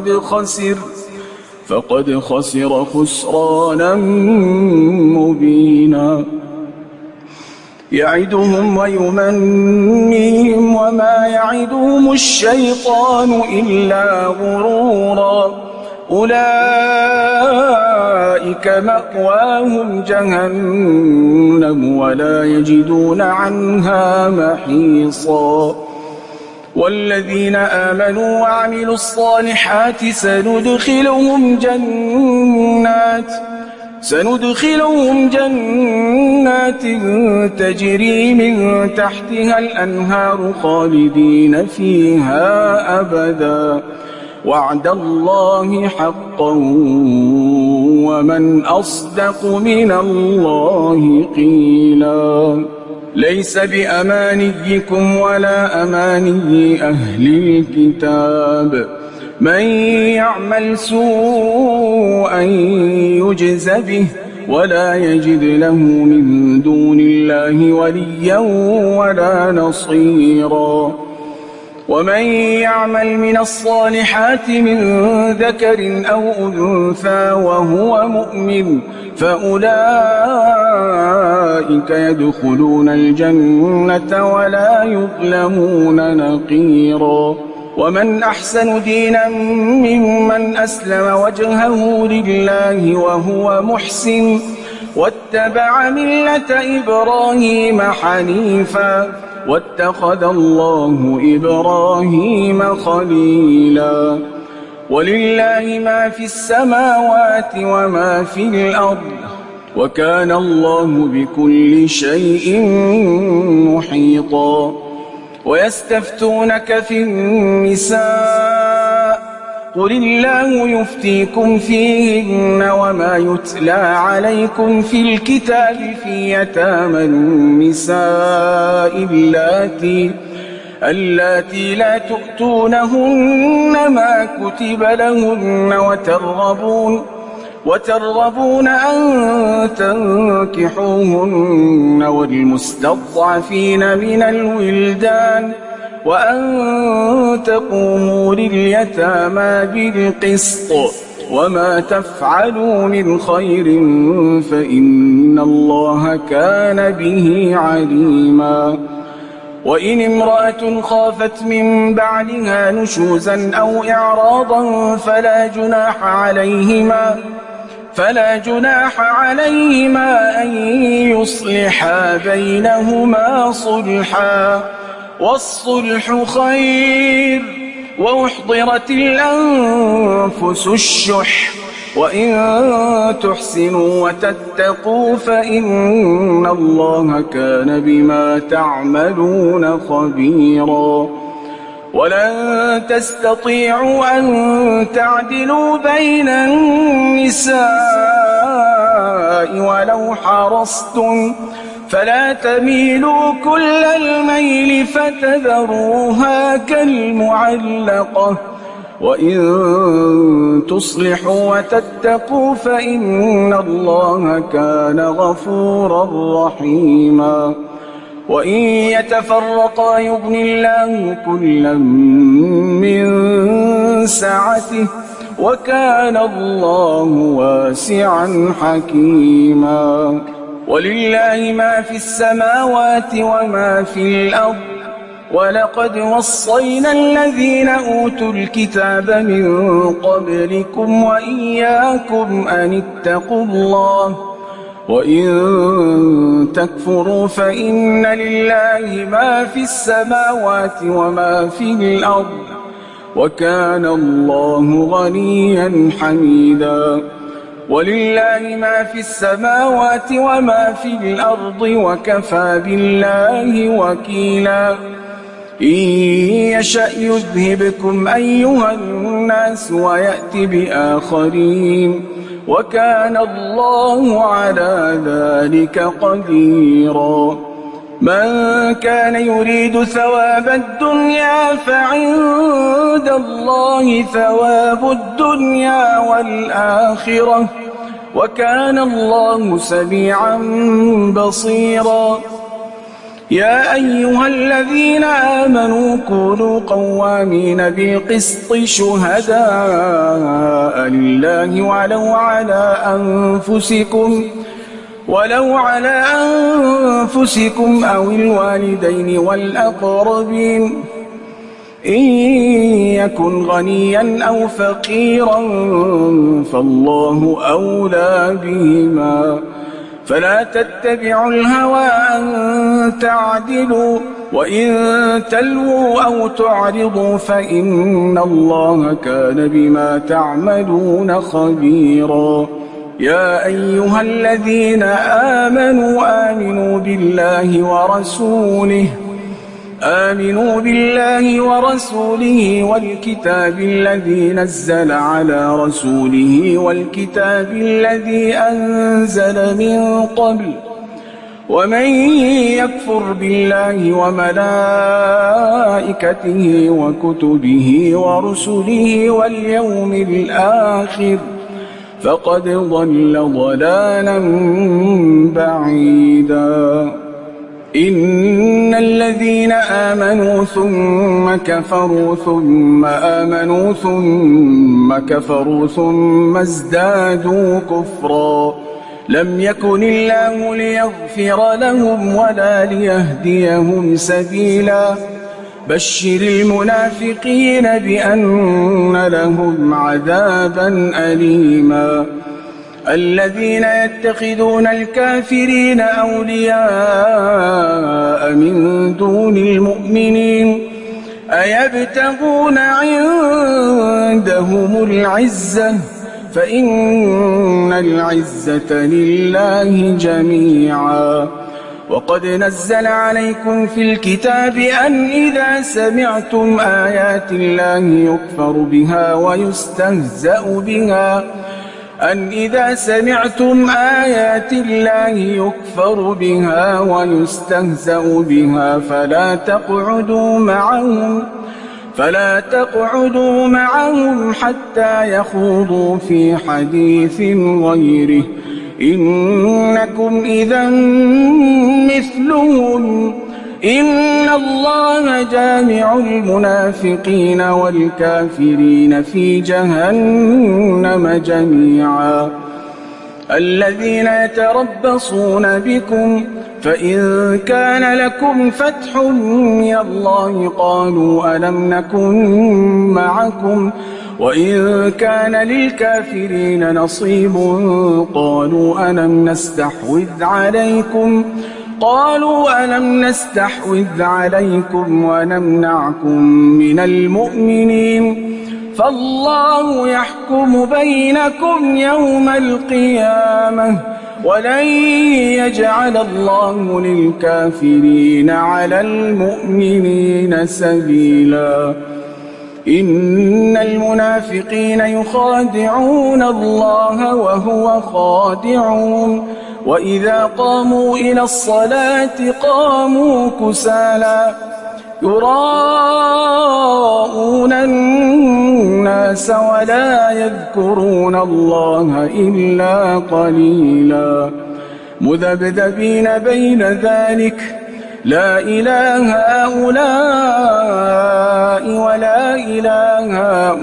فقد خسر خسرانا مبينا. يعدهم ويمنيهم وما يعدهم الشيطان إلا غرورا. أولئك مأواهم جهنم ولا يجدون عنها محيصا. والذين آمنوا وعملوا الصالحات سندخلهم جنات تجري من تحتها الأنهار خالدين فيها أبدا، وعد الله حقا ومن أصدق من الله قيلا. ليس بأمانيكم ولا أماني أهل الكتاب، من يعمل سوءا يجز به ولا يجد له من دون الله وليا ولا نصيرا. ومن يعمل من الصالحات من ذكر أو أنثى وهو مؤمن فأولئك يدخلون الجنة ولا يظلمون نقيرا. ومن أحسن دينا ممن أسلم وجهه لله وهو محسن واتبع ملة إبراهيم حنيفا واتخذ الله إبراهيم خليلا. ولله ما في السماوات وما في الأرض وكان الله بكل شيء محيطا. ويستفتونك في النساء قل الله يفتيكم فيهن وما يتلى عليكم في الكتاب في يتامى النساء اللاتي لا تؤتونهن ما كتب لهن وترغبون أن تنكحوهن والمستضعفين من الولدان وأن تقوموا لليتامى بالقسط وما تفعلوا من خير فإن الله كان به عليما. وإن امرأة خافت من بعدها نشوزا أو إعراضا فلا جناح عليهما أن يصلحا بينهما صلحا والصلح خير. وأحضرت الأنفس الشح وإن تحسنوا وتتقوا فإن الله كان بما تعملون خبيرا. ولن تستطيعوا أن تعدلوا بين النساء ولو حرصتم فلا تميلوا كل الميل فتذروها كالمعلقة وإن تصلحوا وتتقوا فإن الله كان غفورا رحيما وإن يتفرقا يغن الله كلا من سعته وكان الله واسعا حكيما ولله ما في السماوات وما في الأرض ولقد وصينا الذين أوتوا الكتاب من قبلكم وإياكم أن اتقوا الله وإن تكفروا فإن لله ما في السماوات وما في الأرض وكان الله غنيا حميدا ولله ما في السماوات وما في الأرض وكفى بالله وكيلا إن يشأ يذهبكم أيها الناس ويأت بآخرين وكان الله على ذلك قديرا من كان يريد ثواب الدنيا فعند الله ثواب الدنيا والآخرة وكان الله سميعا بصيرا يا أيها الذين آمنوا كونوا قوامين بالقسط شهداء لله ولو على أنفسكم أو الوالدين والأقربين إن يكن غنيا أو فقيرا فالله أولى بهما فلا تتبعوا الهوى أن تعدلوا وإن تلووا أو تعرضوا فإن الله كان بما تعملون خبيرا يا أيها الذين آمنوا بالله ورسوله والكتاب الذي نزل على رسوله والكتاب الذي أنزل من قبل ومن يكفر بالله وملائكته وكتبه ورسله واليوم الآخر فقد ضل ضلالا بعيدا إن الذين آمنوا ثم كفروا ثم آمنوا ثم كفروا ثم ازدادوا كفرا لم يكن الله ليغفر لهم ولا ليهديهم سبيلا بشر المنافقين بأن لهم عذابا أليما الذين يتخذون الكافرين أولياء من دون المؤمنين أيبتغون عندهم العزة فإن العزة لله جميعا وقد نزل عليكم في الكتاب أن إذا سمعتم آيات الله يكفر بها ويستهزأ بها فلا تقعدوا معهم حتى يخوضوا في حديث غيره إنكم إذا مثلهم إن الله جامع المنافقين والكافرين في جهنم جميعا الذين يتربصون بكم فإن كان لكم فتح من الله قالوا ألم نكن معكم وإن كان للكافرين نصيب قالوا ألم نستحوذ عليكم ونمنعكم من المؤمنين فالله يحكم بينكم يوم القيامة ولن يجعل الله للكافرين على المؤمنين سبيلا إن المنافقين يخادعون الله وهو خادعهم وإذا قاموا إلى الصلاة قاموا كسالى يراءون الناس ولا يذكرون الله إلا قليلا مذبذبين بين ذلك لا إله هؤلاء ولا إله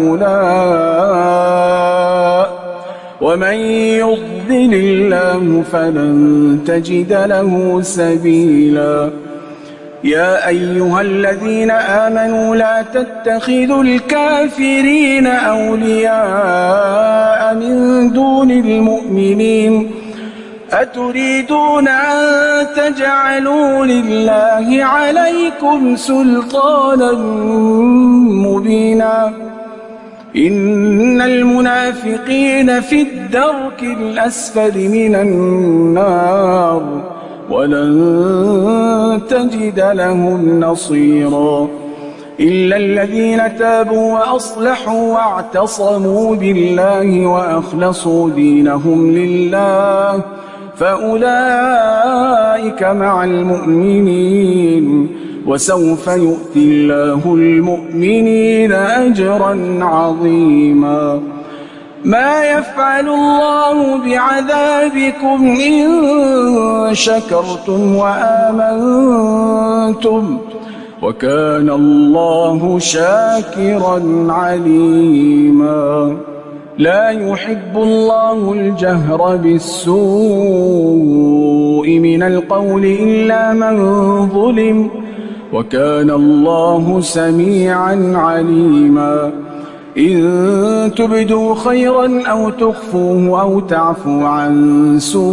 هؤلاء ومن يضلل الله فلن تجد له سبيلا يا أيها الذين آمنوا لا تتخذوا الكافرين أولياء من دون المؤمنين أتريدون أن تجعلوا لله عليكم سلطانا مبينا إن المنافقين في الدرك الأسفل من النار ولن تجد لهم نصيرا إلا الذين تابوا وأصلحوا واعتصموا بالله وأخلصوا دينهم لله فأولئك مع المؤمنين وسوف يؤتي الله المؤمنين أجرا عظيما ما يفعل الله بعذابكم إن شكرتم وآمنتم وكان الله شاكرا عليما لا يحب الله الجهر بالسوء من القول إلا من ظلم وكان الله سميعا عليما إن تبدوا خيرا أو تخفوه أو تعفوا عن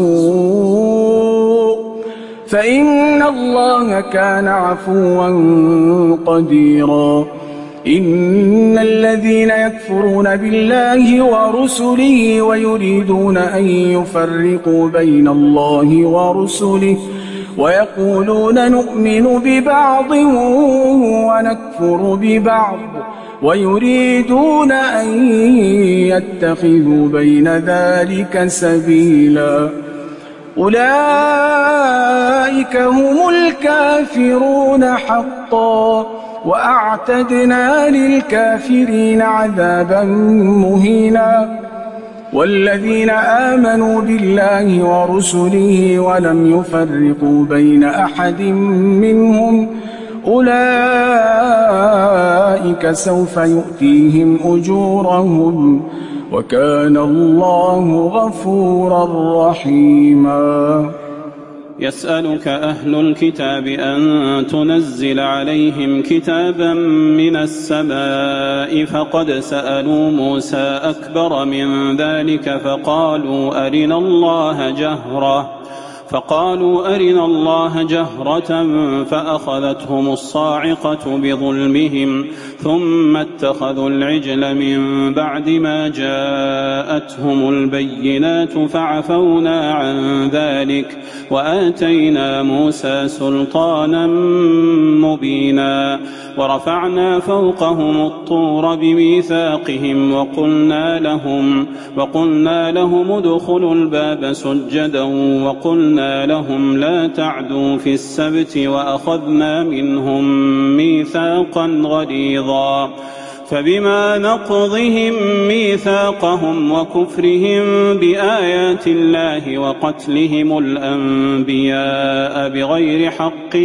سوء فإن الله كان عفوا قديرا إن الذين يكفرون بالله ورسله ويريدون أن يفرقوا بين الله ورسله ويقولون نؤمن ببعض ونكفر ببعض ويريدون أن يتخذوا بين ذلك سبيلا أولئك هم الكافرون حقا وأعتدنا للكافرين عذابا مهينا والذين آمنوا بالله ورسله ولم يفرقوا بين أحد منهم أولئك سوف يؤتيهم أجورهم وكان الله غفورا رحيما يسألك أهل الكتاب أن تنزل عليهم كتابا من السماء فقد سألوا موسى أكبر من ذلك فقالوا أرنا الله جهرة فأخذتهم الصاعقة بظلمهم ثم اتخذوا العجل من بعد ما جاءتهم البينات فعفونا عن ذلك وآتينا موسى سلطانا مبينا ورفعنا فوقهم الطور بميثاقهم وقلنا لهم ادخلوا الباب سجدا وقلنا لهم لا تعدوا في السبت وأخذنا منهم ميثاقا غليظا فبما نقضهم ميثاقهم وكفرهم بآيات الله وقتلهم الأنبياء بغير حق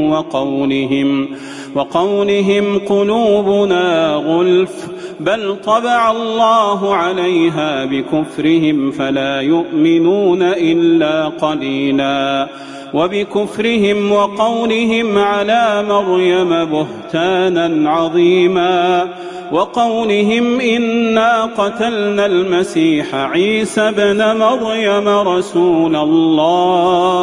وقولهم قلوبنا غلف بل طبع الله عليها بكفرهم فلا يؤمنون إلا قليلا وبكفرهم وقولهم على مريم بهتانا عظيما وقولهم إنا قتلنا المسيح عيسى ابن مريم رسول الله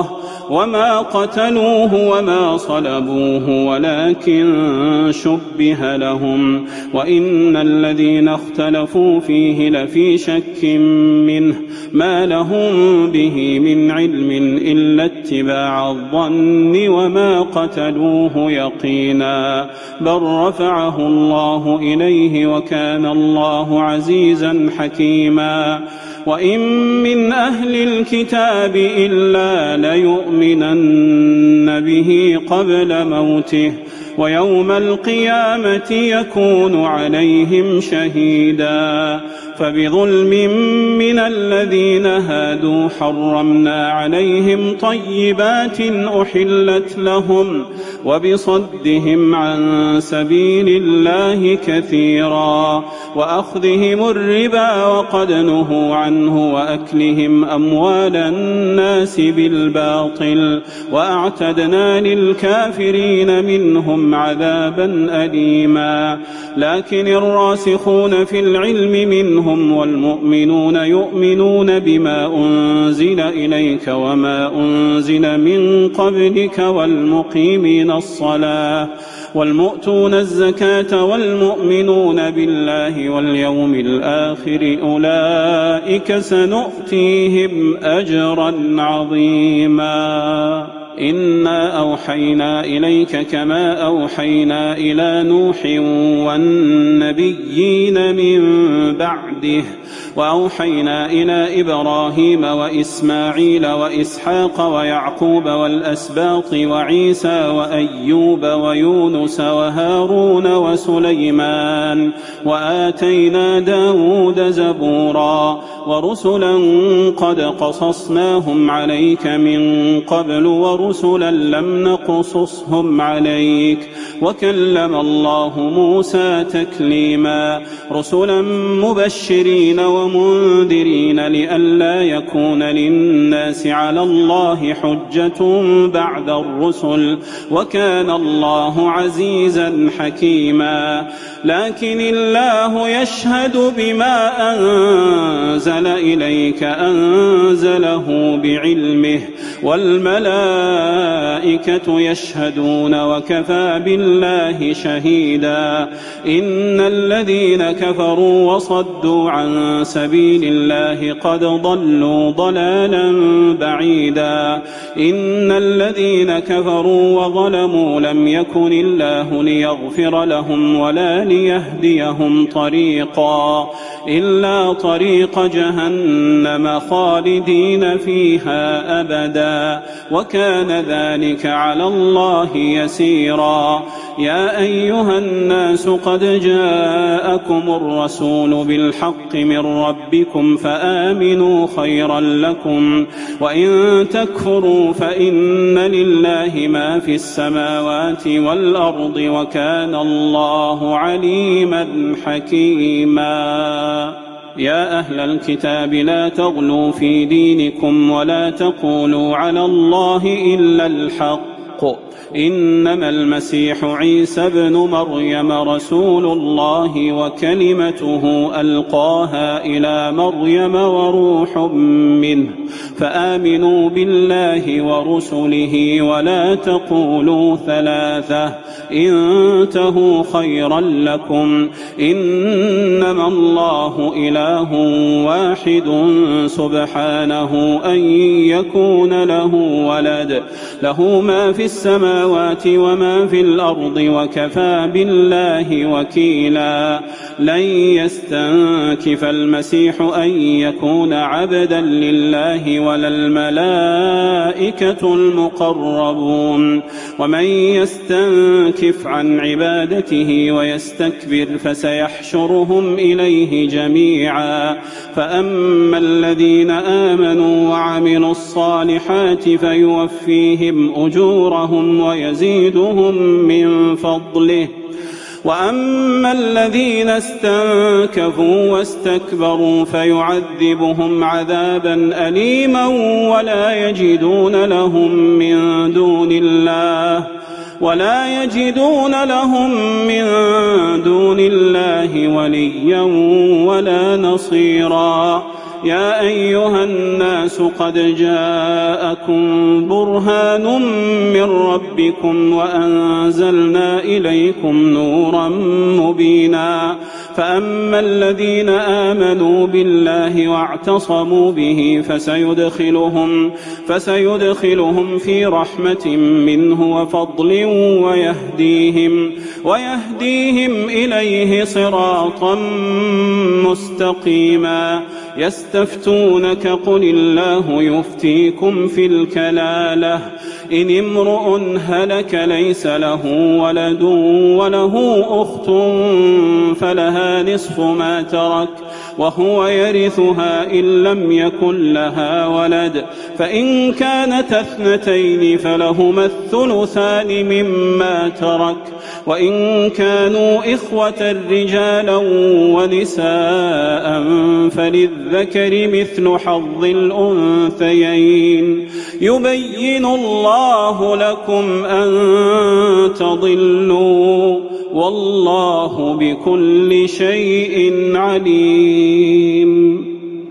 وما قتلوه وما صلبوه ولكن شبه لهم وإن الذين اختلفوا فيه لفي شك منه ما لهم به من علم إلا اتباع الظن وما قتلوه يقينا بل رفعه الله إليه وكان الله عزيزا حكيما وإن من أهل الكتاب إلا ليؤمنن به قبل موته ويوم القيامة يكون عليهم شهيدا فبظلم من الذين هادوا حرمنا عليهم طيبات أحلت لهم وبصدهم عن سبيل الله كثيرا وأخذهم الربا وقد نهوا عنه وأكلهم أموال الناس بالباطل وأعتدنا للكافرين منهم عذابا أليما لكن الراسخون في العلم منهم والمؤمنون يؤمنون بما أنزل إليك وما أنزل من قبلك والمقيمين الصلاة والمؤتون الزكاة والمؤمنون بالله واليوم الآخر أولئك سنؤتيهم أجرا عظيما إنا أوحينا إليك كما أوحينا إلى نوح والنبيين من بعده وأوحينا إلى إبراهيم وإسماعيل وإسحاق ويعقوب والأسباط وعيسى وأيوب ويونس وهارون وسليمان وآتينا داود زبورا ورسلا قد قصصناهم عليك من قبل ورسلا لم نقصصهم عليك وكلم الله موسى تكليما رسلا مبشرين ومنذرين لئلا يكون للناس على الله حجة بعد الرسل وكان الله عزيزا حكيما لكن الله يشهد بما أنزل إليك أنزله بعلمه والملائكة يشهدون وكفى بالله شهيدا إن الذين كفروا وصدوا عن سبيل الله قد ضلوا ضلالا بعيدا إن الذين كفروا وظلموا لم يكن الله ليغفر لهم ولا ليهديهم طريقا إلا طريق جهنم خالدين فيها أبدا وكان ذلك على الله يسيرا يا أيها الناس قد جاءكم الرسول بالحق من ربكم فآمنوا خيرا لكم وإن تكفروا فإن لله ما في السماوات والأرض وكان الله عليما حكيما يا أهل الكتاب لا تغلوا في دينكم ولا تقولوا على الله إلا الحق إنما المسيح عيسى ابن مريم رسول الله وكلمته ألقاها إلى مريم وروح منه فآمنوا بالله ورسله ولا تقولوا ثلاثة انتهوا خيرا لكم إنما الله إله واحد سبحانه أن يكون له ولد له ما في السماوات وما في الأرض وكفى بالله وكيلا لن يستنكف المسيح أن يكون عبدا لله ولا الملائكة المقربون ومن يستنكف عن عبادته ويستكبر فسيحشرهم إليه جميعا فأما الذين آمنوا وعملوا الصالحات فيوفيهم أجورهم ويزيدهم من فضله وأما الذين استنكفوا واستكبروا فيعذبهم عذابا أليما ولا يجدون لهم من دون الله وليا ولا نصيرا يا أيها الناس قد جاءكم برهان من ربكم وأنزلنا إليكم نورا مبينا فأما الذين آمنوا بالله واعتصموا به فسيدخلهم في رحمة منه وفضل ويهديهم إليه صراطا مستقيما يستفتونك قل الله يفتيكم في الكلالة إن امرؤ هلك ليس له ولد وله أخت فلها نصف ما ترك وهو يرثها إن لم يكن لها ولد فإن كانت اثنتين فلهما الثلثان مما ترك وإن كانوا إخوة رجالا ونساء فللذكر مثل حظ الأنثيين يبين الله لكم أن تضلوا والله بكل شيء عليم.